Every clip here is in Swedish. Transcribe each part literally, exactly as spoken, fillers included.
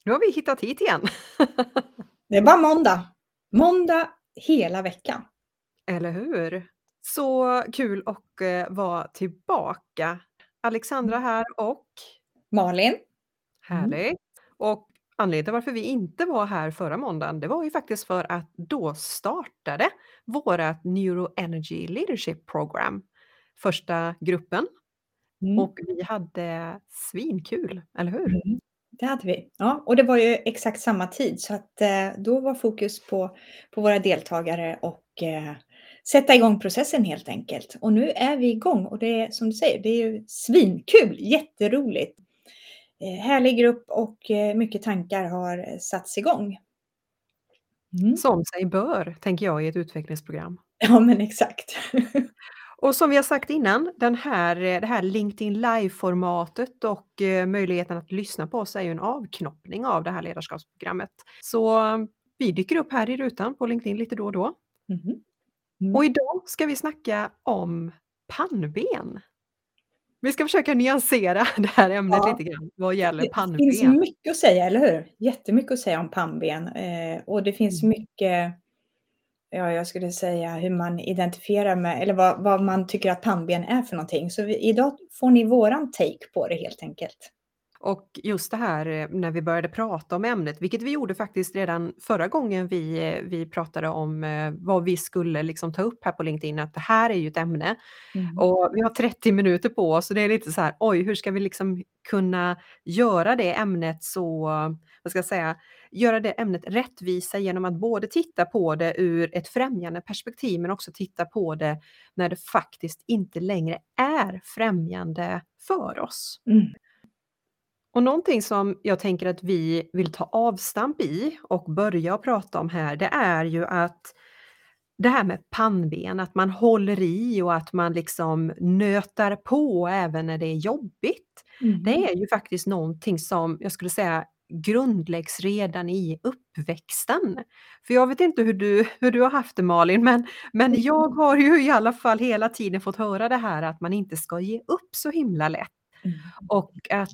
Nu har vi hittat hit igen. Det är bara måndag. Måndag hela veckan. Eller hur? Så kul att eh, vara tillbaka. Alexandra här och Malin. Mm. härligt. Och anledningen till varför vi inte var här förra måndagen, det var ju faktiskt för att då startade vårat Neuroenergy Leadership Program. Första gruppen. Mm. Och vi hade svinkul, eller hur? Mm. Det hade vi. Ja, och det var ju exakt samma tid så att eh, då var fokus på, på våra deltagare och eh, sätta igång processen helt enkelt. Och nu är vi igång och det är som du säger, det är ju svinkul, jätteroligt. Eh, härlig grupp och eh, mycket tankar har eh, satts igång. Mm. Som sig bör, tänker jag, i ett utvecklingsprogram. Ja, men exakt. Och som vi har sagt innan, den här, det här LinkedIn Live-formatet och eh, möjligheten att lyssna på oss är ju en avknoppning av det här ledarskapsprogrammet. Så vi dyker upp här i rutan på LinkedIn lite då och då. Mm. Mm. Och idag ska vi snacka om pannben. Vi ska försöka nyansera det här ämnet Ja. lite grann vad gäller Det pannben. finns mycket att säga, eller hur? Jättemycket att säga om pannben. Eh, och det finns Mm. mycket, ja, jag skulle säga hur man identifierar med, eller vad, vad man tycker att pannben är för någonting. Så vi, idag får ni våran take på det helt enkelt. Och just det här eh, när vi började prata om ämnet, vilket vi gjorde faktiskt redan förra gången vi, eh, vi pratade om eh, vad vi skulle liksom ta upp här på LinkedIn, att det här är ju ett ämne. Mm. Och vi har trettio minuter på oss, så det är lite så här, oj, hur ska vi liksom kunna göra det ämnet så, vad ska jag säga, göra det ämnet rättvisa genom att både titta på det ur ett främjande perspektiv, men också titta på det när det faktiskt inte längre är främjande för oss. Mm. Och någonting som jag tänker att vi vill ta avstamp i och börja prata om här, det är ju att det här med pannben, att man håller i och att man liksom nötar på även när det är jobbigt. Mm. Det är ju faktiskt någonting som jag skulle säga grundläggs redan i uppväxten. För jag vet inte hur du, hur du har haft det, Malin, men, men jag har ju i alla fall hela tiden fått höra det här att man inte ska ge upp så himla lätt. Mm. Och att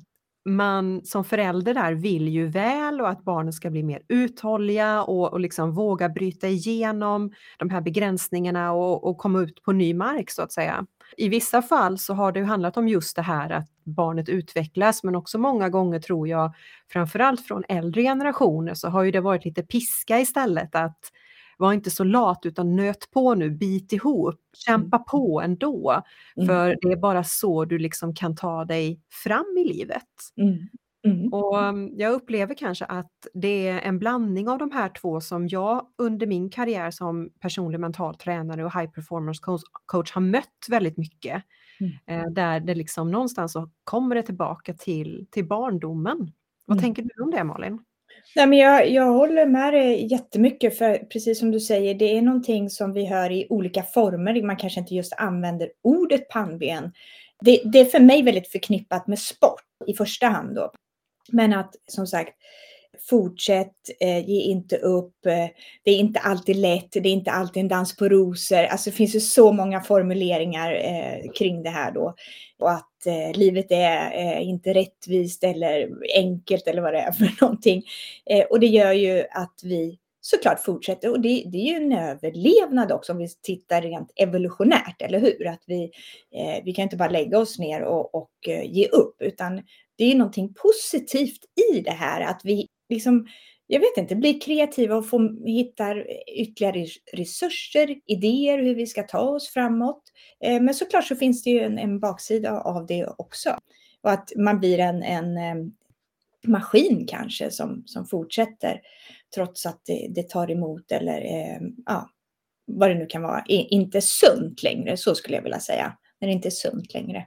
man som förälder där vill ju väl och att barnen ska bli mer uthålliga och, och liksom våga bryta igenom de här begränsningarna och, och komma ut på ny mark så att säga. I vissa fall så har det ju handlat om just det här att barnet utvecklas, men också många gånger tror jag, framförallt från äldre generationer, så har ju det varit lite piska istället, att var inte så lat utan nöt på nu, bit ihop, kämpa på ändå. Mm. För det är bara så du liksom kan ta dig fram i livet. Mm. Mm. Och jag upplever kanske att det är en blandning av de här två som jag under min karriär som personlig mental tränare och high performance coach, coach har mött väldigt mycket. Mm. Eh, där det liksom någonstans så kommer det tillbaka till, till barndomen. Vad Mm. tänker du om det, Malin? Nej, men jag, jag håller med dig jättemycket, för precis som du säger, det är någonting som vi hör i olika former. Man kanske inte just använder ordet pannben. Det, det är för mig väldigt förknippat med sport i första hand då. Men att som sagt, fortsätt, eh, ge inte upp, eh, det är inte alltid lätt, det är inte alltid en dans på rosor. Alltså det finns ju så många formuleringar eh, kring det här då. Och att eh, livet är eh, inte rättvist eller enkelt eller vad det är för någonting. Eh, och det gör ju att vi såklart fortsätter. Och det, det är ju en överlevnad också om vi tittar rent evolutionärt, eller hur? Att vi, eh, vi kan inte bara lägga oss ner och, och eh, ge upp, utan det är någonting positivt i det här, att vi liksom, jag vet inte, blir kreativa och får, hittar ytterligare resurser, idéer hur vi ska ta oss framåt. Eh, men såklart så finns det ju en, en baksida av det också. Och att man blir en, en eh, maskin kanske som, som fortsätter trots att det, det tar emot eller eh, ja, vad det nu kan vara. I, inte sunt längre, så skulle jag vilja säga. När det inte är sunt längre.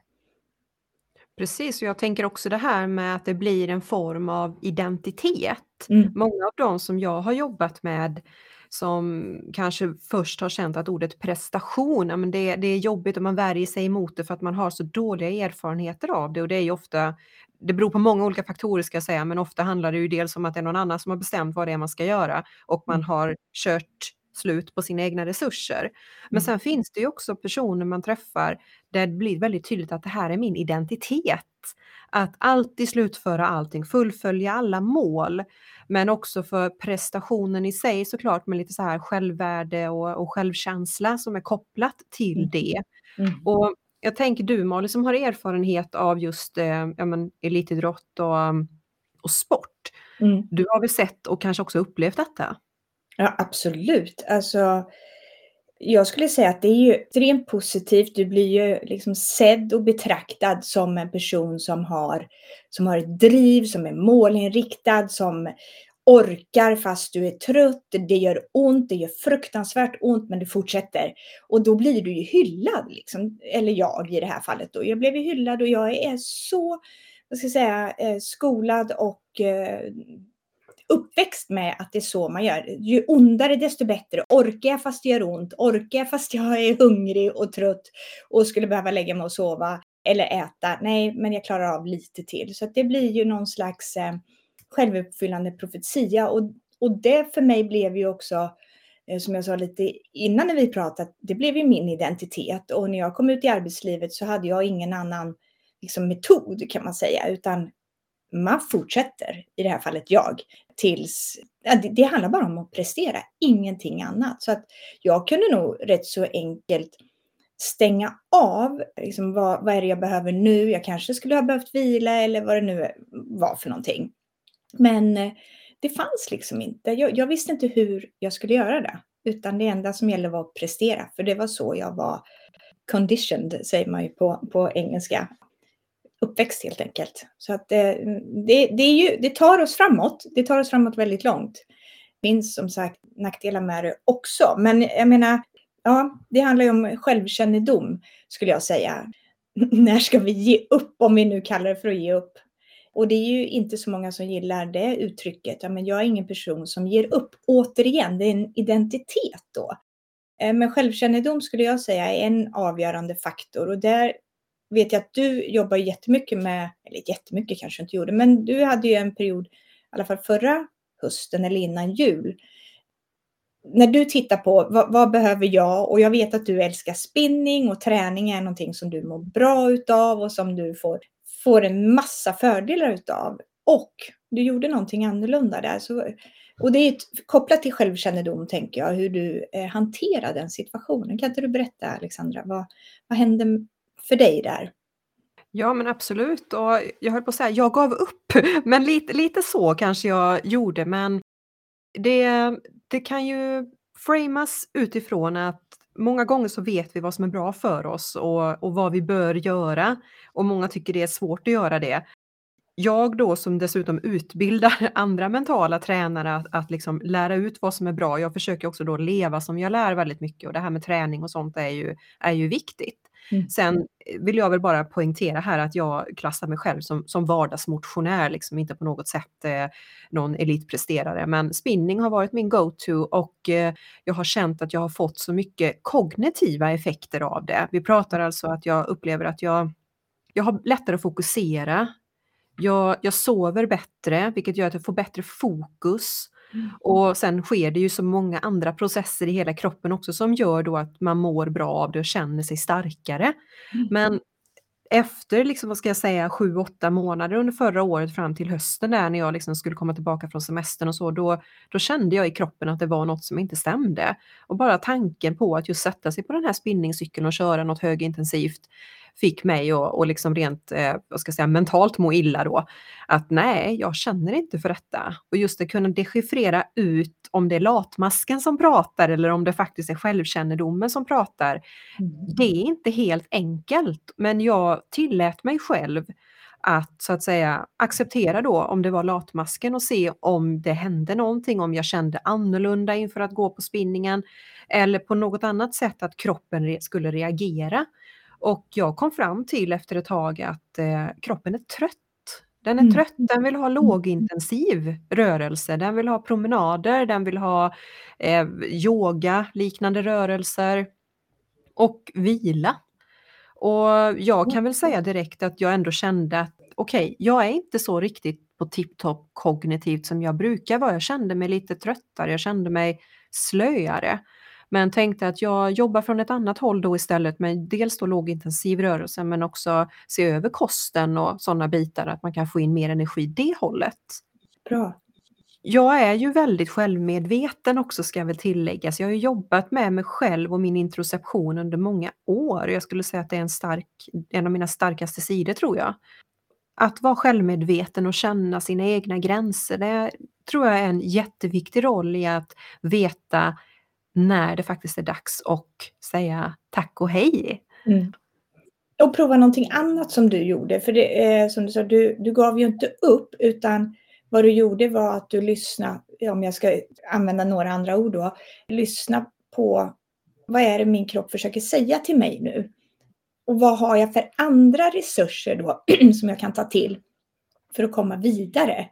Precis, och jag tänker också det här med att det blir en form av identitet. Mm. Många av de som jag har jobbat med som kanske först har känt att ordet prestation, men det, det är jobbigt och man värjer sig emot det för att man har så dåliga erfarenheter av det, och det är ju ofta, det beror på många olika faktorer ska jag säga, men ofta handlar det ju dels om att det är någon annan som har bestämt vad det är man ska göra och man har kört slut på sina egna resurser. Men sen finns det ju också personer man träffar där det blir väldigt tydligt att det här är min identitet. Att alltid slutföra allting, fullfölja alla mål. Men också för prestationen i sig såklart med lite så här självvärde och, och självkänsla som är kopplat till Mm. det. Mm. Och jag tänker du Molly som har erfarenhet av just eh, ja, men, elitidrott och, och sport. Mm. Du har väl sett och kanske också upplevt detta? Ja, absolut. Alltså, jag skulle säga att det är ju extremt positivt. Du blir ju liksom sedd och betraktad som en person som har, som har ett driv, som är målinriktad, som orkar fast du är trött. Det gör ont, det gör fruktansvärt ont, men du fortsätter. Och då blir du ju hyllad, liksom. Eller jag i det här fallet då. Jag blev ju hyllad och jag är så, vad ska jag säga, eh, skolad och eh, uppväxt med att det är så man gör. Ju ondare desto bättre. Orkar jag fast det gör ont? Orkar jag fast jag är hungrig och trött och skulle behöva lägga mig och sova eller äta? Nej, men jag klarar av lite till. Så att det blir ju någon slags eh, självuppfyllande profetia. Och, och det för mig blev ju också, eh, som jag sa lite innan när vi pratade, det blev ju min identitet. Och när jag kom ut i arbetslivet så hade jag ingen annan liksom, metod kan man säga, utan man fortsätter, i det här fallet jag, tills, ja, det, det handlar bara om att prestera, ingenting annat. Så att jag kunde nog rätt så enkelt stänga av, liksom, vad, vad är det jag behöver nu? Jag kanske skulle ha behövt vila eller vad det nu var för någonting. Men eh, det fanns liksom inte, jag, jag visste inte hur jag skulle göra det. Utan det enda som gällde var att prestera, för det var så jag var conditioned, säger man ju på, på engelska. Uppväxt helt enkelt. Så att det, det, det, är ju, det tar oss framåt. Det tar oss framåt väldigt långt. Det finns som sagt nackdelar med det också. Men jag menar, ja, det handlar ju om självkännedom skulle jag säga. När ska vi ge upp, om vi nu kallar det för att ge upp? Och det är ju inte så många som gillar det uttrycket. Ja, men jag är ingen person som ger upp. Återigen, det är en identitet då. Men självkännedom skulle jag säga är en avgörande faktor. Och där vet jag att du jobbar jättemycket med, eller jättemycket kanske inte gjorde, men du hade ju en period, i alla fall förra hösten eller innan jul. När du tittar på vad, vad behöver jag, och jag vet att du älskar spinning och träning är någonting som du mår bra utav och som du får, får en massa fördelar utav. Och du gjorde någonting annorlunda där. Så, och det är ett, kopplat till självkännedom tänker jag, hur du eh, hanterar den situationen. Kan inte du berätta Alexandra, vad, vad hände för dig där? Ja men absolut, och jag höll på att säga, jag gav upp, men lite, lite så kanske jag gjorde, men det, det kan ju framas utifrån att många gånger så vet vi vad som är bra för oss och, och vad vi bör göra, och många tycker det är svårt att göra det. Jag då som dessutom utbildar andra mentala tränare att, att liksom lära ut vad som är bra, jag försöker också då leva som jag lär väldigt mycket, och det här med träning och sånt är ju, är ju viktigt. Mm. Sen vill jag väl bara poängtera här att jag klassar mig själv som, som vardagsmotionär, liksom inte på något sätt eh, någon elitpresterare, men spinning har varit min go-to, och eh, jag har känt att jag har fått så mycket kognitiva effekter av det. Vi pratar alltså att jag upplever att jag, jag har lättare att fokusera, jag, jag sover bättre, vilket gör att jag får bättre fokus. Mm. Och sen sker det ju så många andra processer i hela kroppen också som gör då att man mår bra av det och känner sig starkare. Mm. Men efter liksom, vad ska jag säga, sju, åtta månader under förra året fram till hösten där när jag liksom skulle komma tillbaka från semestern och så, då, då kände jag i kroppen att det var något som inte stämde. Och bara tanken på att just sätta sig på den här spinningcykeln och köra något högintensivt fick mig att och liksom rent, eh, vad ska jag säga, mentalt må illa då. Att nej, jag känner inte för detta. Och just att kunna dechiffrera ut om det är latmasken som pratar eller om det faktiskt är självkännedomen som pratar. Mm. Det är inte helt enkelt, men jag tillät mig själv att så att säga acceptera då om det var latmasken och se om det hände någonting, om jag kände annorlunda inför att gå på spinningen eller på något annat sätt att kroppen re- skulle reagera. Och jag kom fram till efter ett tag att eh, kroppen är trött. Den är Mm. trött, den vill ha lågintensiv rörelse, den vill ha promenader, den vill ha eh, yoga, liknande rörelser och vila. Och jag kan väl säga direkt att jag ändå kände att okej, okay, jag är inte så riktigt på tipptopp kognitivt som jag brukar vara. Jag kände mig lite tröttare, jag kände mig slöare. Men tänkte att jag jobbar från ett annat håll då istället med dels då lågintensiv rörelse men också se över kosten och sådana bitar att man kan få in mer energi det hållet. Bra. Jag är ju väldigt självmedveten också ska väl tilläggas. Jag har ju jobbat med mig själv och min introception under många år. Jag skulle säga att det är en stark, en av mina starkaste sidor tror jag. Att vara självmedveten och känna sina egna gränser, det tror jag är en jätteviktig roll i att veta när det faktiskt är dags och säga tack och hej. Mm. Och prova någonting annat som du gjorde. För det är som du sa, du, du gav ju inte upp utan vad du gjorde var att du lyssnade, om jag ska använda några andra ord då, lyssna på vad är det min kropp försöker säga till mig nu? Och vad har jag för andra resurser då som jag kan ta till för att komma vidare?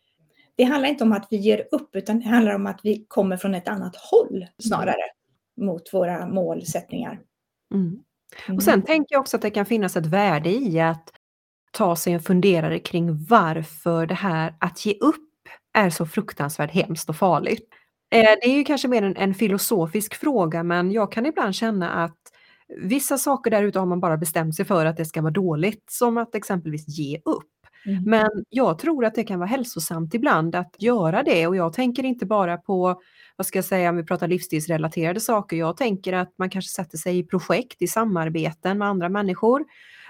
Det handlar inte om att vi ger upp utan det handlar om att vi kommer från ett annat håll snarare mm. mot våra målsättningar. Mm. Och sen tänker jag också att det kan finnas ett värde i att ta sig en funderare kring varför det här att ge upp är så fruktansvärt hemskt och farligt. Eh, det är ju kanske mer en, en filosofisk fråga men jag kan ibland känna att vissa saker där ute har man bara bestämt sig för att det ska vara dåligt som att exempelvis ge upp. Mm. Men jag tror att det kan vara hälsosamt ibland att göra det och jag tänker inte bara på, vad ska jag säga, om vi pratar livsstilsrelaterade saker. Jag tänker att man kanske sätter sig i projekt, i samarbeten med andra människor.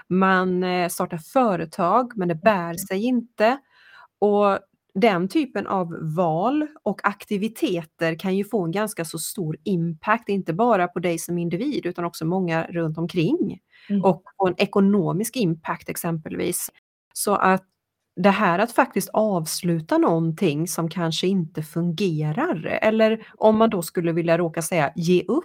Man startar företag men det bär sig inte och den typen av val och aktiviteter kan ju få en ganska så stor impact, inte bara på dig som individ utan också många runt omkring. Mm. Och på en ekonomisk impact exempelvis. Så att det här att faktiskt avsluta någonting som kanske inte fungerar eller om man då skulle vilja råka säga ge upp.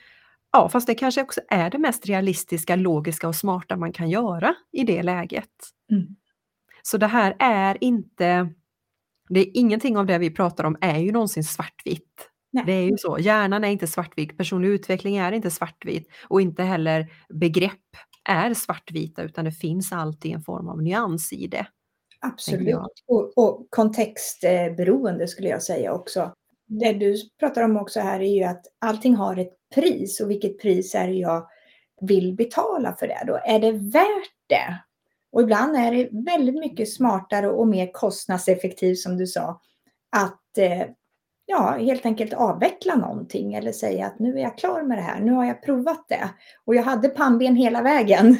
Ja, fast det kanske också är det mest realistiska, logiska och smarta man kan göra i det läget. Mm. Så det här är inte, det är ingenting av det vi pratar om är ju någonsin svartvitt. Nej. Det är ju så, hjärnan är inte svartvit, personlig utveckling är inte svartvit och inte heller begrepp är svartvita utan det finns alltid en form av nyans i det. Absolut, och, och kontextberoende skulle jag säga också. Det du pratar om också här är ju att allting har ett pris och vilket pris är det jag vill betala för det då? Är det värt det? Och ibland är det väldigt mycket smartare och mer kostnadseffektivt som du sa att eh, ja, helt enkelt avveckla någonting eller säga att nu är jag klar med det här, nu har jag provat det och jag hade pannben hela vägen.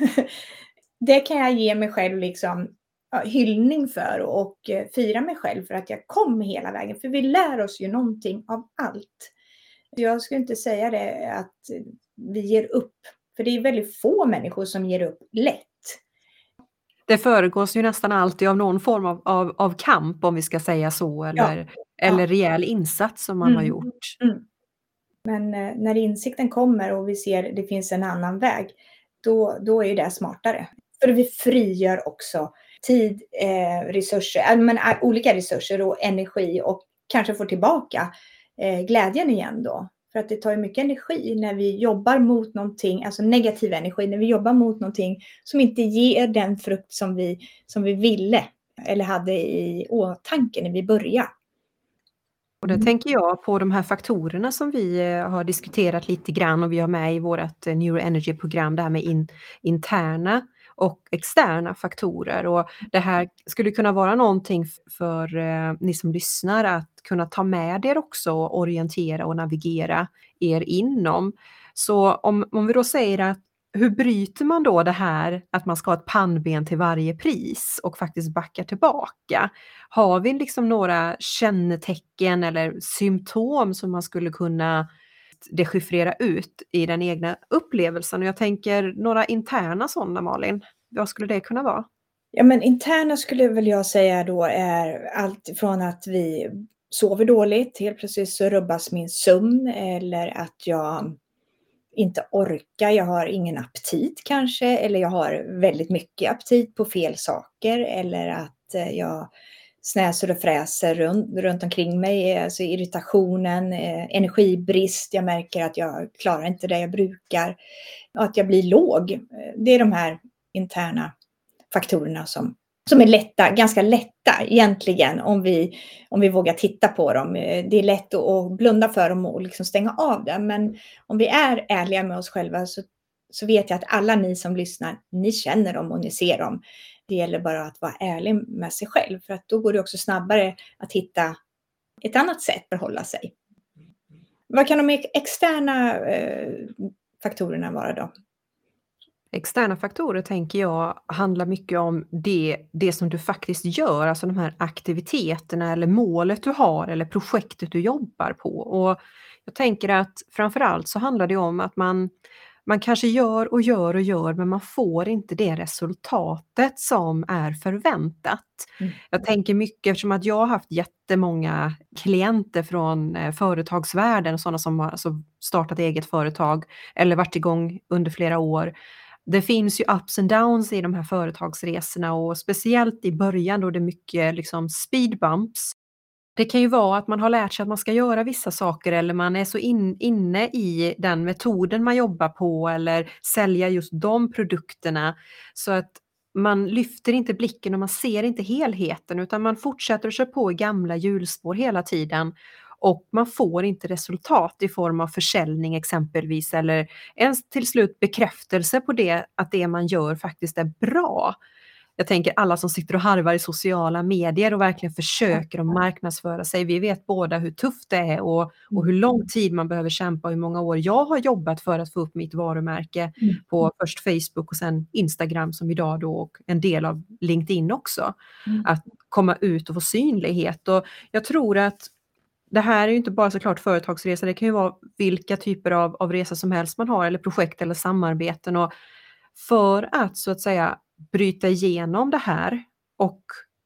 Det kan jag ge mig själv liksom ja, hyllning för och eh, fira mig själv för att jag kom hela vägen. För vi lär oss ju någonting av allt. Jag skulle inte säga det att vi ger upp, för det är väldigt få människor som ger upp lätt. Det föregås ju nästan alltid av någon form av, av, av kamp om vi ska säga så eller, ja. eller ja. rejäl insats som man mm. har gjort. Mm. Men eh, när insikten kommer och vi ser det finns en annan väg, då, då är ju det smartare. För vi frigör också tid, eh, resurser, men, äh, olika resurser och energi och kanske får tillbaka eh, glädjen igen då. För att det tar ju mycket energi när vi jobbar mot någonting, alltså negativ energi, när vi jobbar mot någonting som inte ger den frukt som vi, som vi ville eller hade i åtanke när vi började. Och då tänker jag på de här faktorerna som vi har diskuterat lite grann och vi har med i vårt neuroenergy-program, det här med in, interna och externa faktorer. Och det här skulle kunna vara någonting för eh, ni som lyssnar att kunna ta med er också och orientera och navigera er inom. Så om, om vi då säger att hur bryter man då det här att man ska ha ett pannben till varje pris och faktiskt backa tillbaka? Har vi liksom några kännetecken eller symptom som man skulle kunna dechiffrera ut i den egna upplevelsen? Och jag tänker några interna sådana, Malin. Vad skulle det kunna vara? Ja, men interna skulle väl jag säga då är allt från att vi sover dåligt, helt plötsligt så rubbas min sömn eller att jag inte orkar, jag har ingen aptit kanske eller jag har väldigt mycket aptit på fel saker eller att jag snäser och fräser runt, runt omkring mig, alltså irritationen, eh, energibrist, jag märker att jag klarar inte det jag brukar och att jag blir låg. Det är de här interna faktorerna som, som är lätta, ganska lätta egentligen om vi, om vi vågar titta på dem. Det är lätt att, att blunda för dem och liksom stänga av det. Men om vi är ärliga med oss själva så, så vet jag att alla ni som lyssnar, ni känner dem och ni ser dem. Det gäller bara att vara ärlig med sig själv, för att då går det också snabbare att hitta ett annat sätt att förhålla sig. Vad kan de externa eh, faktorerna vara då? Externa faktorer tänker jag handlar mycket om det, det som du faktiskt gör, alltså de här aktiviteterna eller målet du har eller projektet du jobbar på. Och jag tänker att framförallt så handlar det om att man, man kanske gör och gör och gör, men man får inte det resultatet som är förväntat. Mm. Jag tänker mycket eftersom att jag har haft jättemånga klienter från eh, företagsvärlden, sådana som har alltså startat eget företag eller varit igång under flera år. Det finns ju ups and downs i de här företagsresorna och speciellt i början då det är mycket liksom speed bumps. Det kan ju vara att man har lärt sig att man ska göra vissa saker eller man är så in, inne i den metoden man jobbar på eller sälja just de produkterna så att man lyfter inte blicken och man ser inte helheten utan man fortsätter att köra på i gamla hjulspår hela tiden och man får inte resultat i form av försäljning exempelvis eller ens till slut bekräftelse på det att det man gör faktiskt är bra. Jag tänker alla som sitter och harvar i sociala medier och verkligen försöker att marknadsföra sig. Vi vet båda hur tufft det är och, och hur lång tid man behöver kämpa och hur många år jag har jobbat för att få upp mitt varumärke Mm. på först Facebook och sen Instagram som idag då och en del av LinkedIn också. Mm. Att komma ut och få synlighet och jag tror att det här är ju inte bara såklart företagsresor, det kan ju vara vilka typer av, av resor som helst man har eller projekt eller samarbeten och för att så att säga bryta igenom det här och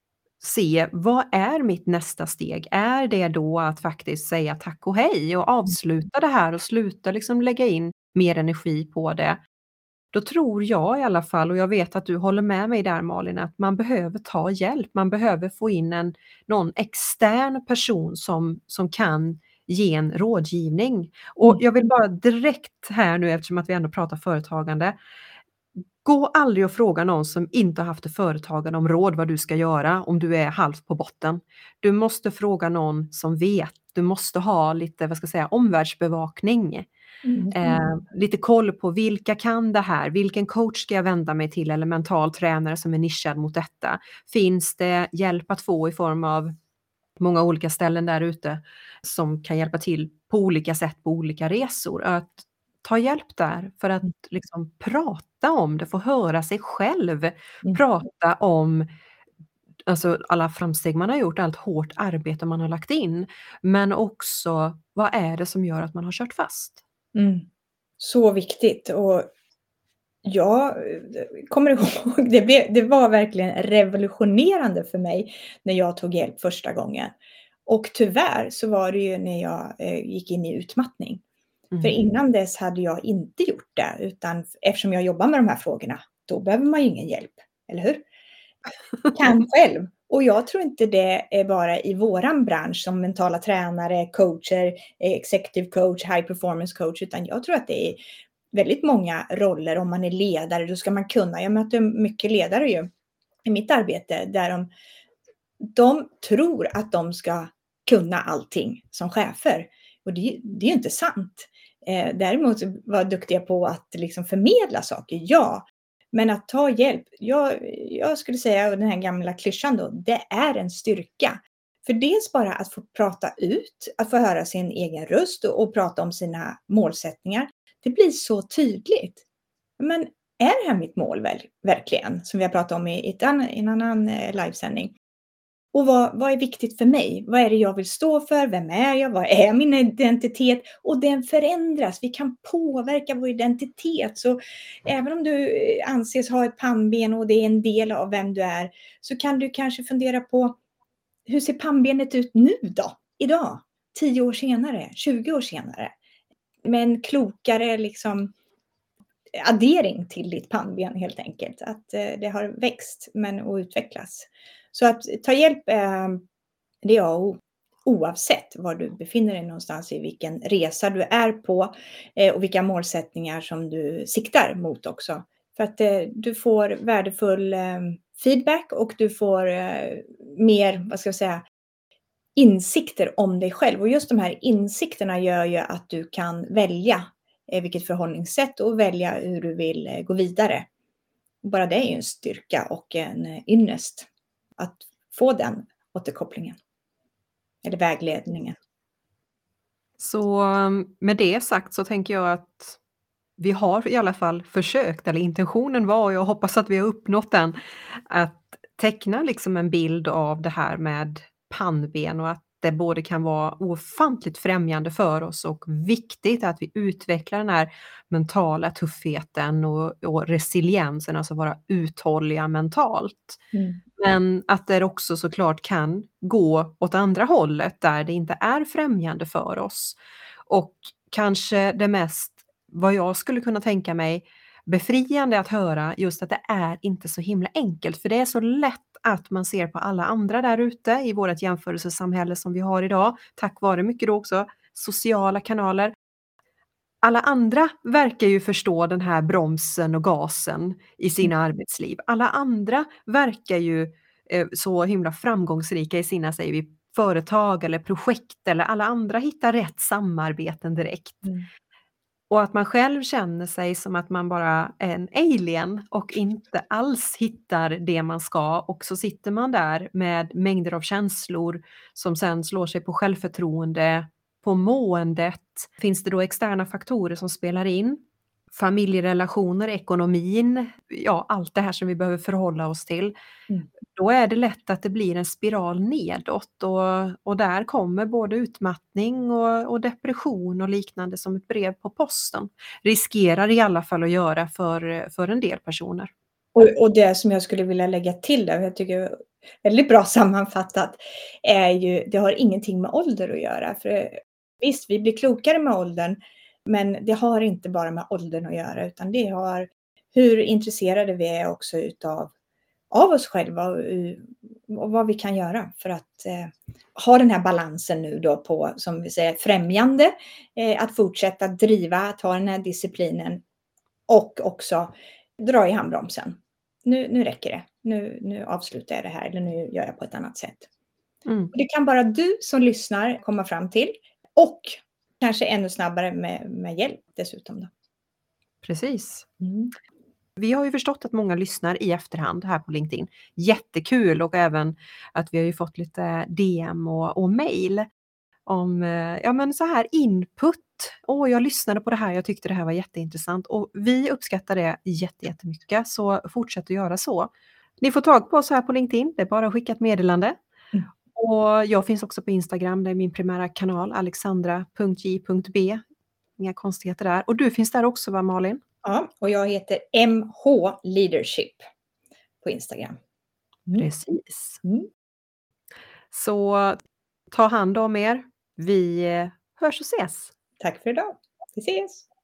se vad är mitt nästa steg? Är det då att faktiskt säga tack och hej och avsluta det här och sluta liksom lägga in mer energi på det? Då tror jag i alla fall, och jag vet att du håller med mig där Malin, att man behöver ta hjälp. Man behöver få in en, någon extern person som, som kan ge en rådgivning. Och jag vill bara direkt här nu, eftersom att vi ändå pratar företagande, gå aldrig och fråga någon som inte har haft ett företagande om råd vad du ska göra om du är halvt på botten. Du måste fråga någon som vet. Du måste ha lite, vad ska jag säga, omvärldsbevakning. Mm. Eh, lite koll på vilka kan det här, vilken coach ska jag vända mig till eller mental tränare som är nischad mot detta. Finns det hjälp att få i form av många olika ställen där ute som kan hjälpa till på olika sätt på olika resor. Att ta hjälp där för att liksom prata om det, få höra sig själv, Mm. prata om alltså alla framsteg man har gjort, allt hårt arbete man har lagt in, men också vad är det som gör att man har kört fast? Mm. Så viktigt. Och jag eh, kommer ihåg, det, blev, det var verkligen revolutionerande för mig när jag tog hjälp första gången. Och tyvärr så var det ju när jag eh, gick in i utmattning. För Mm. innan dess hade jag inte gjort det, utan eftersom jag jobbar med de här frågorna, då behöver man ju ingen hjälp, eller hur? Kan själv. Och jag tror inte det är bara i våran bransch som mentala tränare, coacher, executive coach, high performance coach, utan jag tror att det är väldigt många roller. Om man är ledare, då ska man kunna. Jag möter mycket ledare ju i mitt arbete där de, de tror att de ska kunna allting som chefer. Och det, det är ju inte sant. Eh, däremot var duktiga på att liksom förmedla saker, ja. Men att ta hjälp, jag, jag skulle säga, den här gamla klyschan då, det är en styrka. För dels bara att få prata ut, att få höra sin egen röst och, och prata om sina målsättningar. Det blir så tydligt. Men är det här mitt mål väl, verkligen? Som vi har pratat om i, ett annan, i en annan eh, livesändning. Och vad, vad är viktigt för mig? Vad är det jag vill stå för? Vem är jag? Vad är min identitet? Och den förändras. Vi kan påverka vår identitet. Så även om du anses ha ett pannben och det är en del av vem du är, så kan du kanske fundera på, hur ser pannbenet ut nu då? Idag? tio år senare? tjugo år senare? Med en klokare liksom addering till ditt pannben helt enkelt. Att eh, det har växt men och utvecklats. Så att ta hjälp, eh, det är A och O, oavsett var du befinner dig någonstans i, vilken resa du är på eh, och vilka målsättningar som du siktar mot också. För att eh, du får värdefull eh, feedback och du får eh, mer, vad ska jag säga, insikter om dig själv. Och just de här insikterna gör ju att du kan välja eh, vilket förhållningssätt och välja hur du vill eh, gå vidare. Bara det är ju en styrka och en eh, ynnest att få den återkopplingen. Eller vägledningen. Så um, med det sagt så tänker jag att vi har i alla fall försökt, eller intentionen var, och jag hoppas att vi har uppnått den, att teckna liksom en bild av det här med pannben och att det både kan vara ofantligt främjande för oss och viktigt att vi utvecklar den här mentala tuffheten och, och resiliensen, alltså vara uthålliga mentalt. Mm. Men att det också såklart kan gå åt andra hållet där det inte är främjande för oss. Och kanske det mest, vad jag skulle kunna tänka mig, befriande att höra just att det är inte så himla enkelt. För det är så lätt att man ser på alla andra där ute i vårt jämförelsesamhälle som vi har idag, tack vare mycket då också sociala kanaler. Alla andra verkar ju förstå den här bromsen och gasen i sina arbetsliv. Alla andra verkar ju eh, så himla framgångsrika i sina, säger vi, företag eller projekt, eller alla andra hittar rätt samarbeten direkt. Mm. Och att man själv känner sig som att man bara är en alien och inte alls hittar det man ska, och så sitter man där med mängder av känslor som sen slår sig på självförtroende, på måendet. Finns det då externa faktorer som spelar in? Familjerelationer, ekonomin, ja, allt det här som vi behöver förhålla oss till. Mm. Då är det lätt att det blir en spiral nedåt, och, och där kommer både utmattning och, och depression och liknande som ett brev på posten. Riskerar i alla fall att göra för, för en del personer. Och, och det som jag skulle vilja lägga till där, jag tycker det är väldigt bra sammanfattat, är ju, det har ingenting med ålder att göra. För visst, vi blir klokare med åldern, men det har inte bara med åldern att göra, utan det har hur intresserade vi är också utav av oss själva och, och vad vi kan göra för att eh, ha den här balansen nu då på, som vi säger, främjande, eh, att fortsätta driva, att ha den här disciplinen och också dra i handbromsen. Nu, nu räcker det. Nu, nu avslutar jag det här, eller nu gör jag på ett annat sätt. Mm. Och det kan bara du som lyssnar komma fram till, och kanske ännu snabbare med, med hjälp dessutom då. Precis. Mm. Vi har ju förstått att många lyssnar i efterhand här på LinkedIn. Jättekul, och även att vi har ju fått lite D M och, och mejl om eh, ja, men så här input. Åh, jag lyssnade på det här, jag tyckte det här var jätteintressant, och vi uppskattar det jätte, jättemycket, så fortsätt att göra så. Ni får tag på oss här på LinkedIn, det är bara att skicka ett meddelande. Mm. Och jag finns också på Instagram, det är min primära kanal, alexandra punkt j punkt b. Inga konstigheter där. Och du finns där också, va, Malin? Ja, och jag heter M H Leadership på Instagram. Mm. Precis. Mm. Så ta hand om er. Vi hörs och ses. Tack för idag. Vi ses!